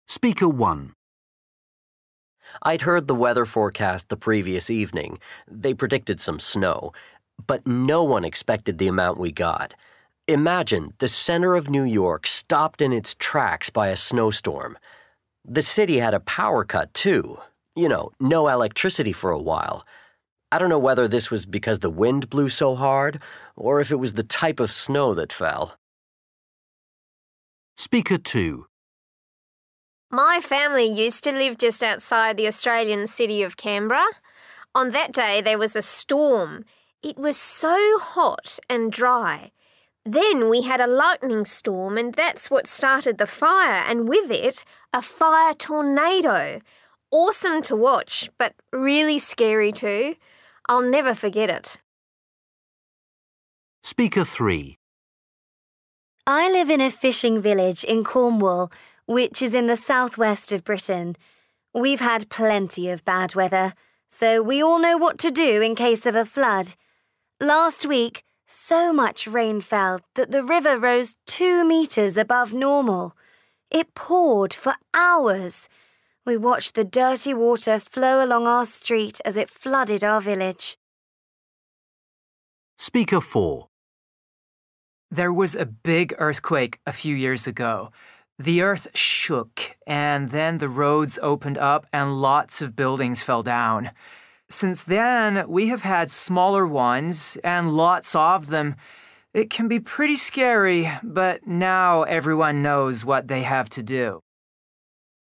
Speaker 1. I'd heard the weather forecast the previous evening. They predicted some snow, but no one expected the amount we got. Imagine the center of New York stopped in its tracks by a snowstorm. The city had a power cut, too. No electricity for a while. I don't know whether this was because the wind blew so hard or if it was the type of snow that fell. Speaker 2. My family used to live just outside the Australian city of Canberra. On that day, there was a storm. It was so hot and dry. Then we had a lightning storm, and that's what started the fire, and with it, a fire tornado. Awesome to watch, but really scary too. I'll never forget it. Speaker 3. I live in a fishing village in Cornwall, which is in the southwest of Britain. We've had plenty of bad weather, so we all know what to do in case of a flood. Last week, so much rain fell that the river rose 2 meters above normal. It poured for hours. We watched the dirty water flow along our street as it flooded our village. Speaker 4. There was a big earthquake a few years ago. The earth shook, and then the roads opened up and lots of buildings fell down. Since then, we have had smaller ones and lots of them. It can be pretty scary, but now everyone knows what they have to do.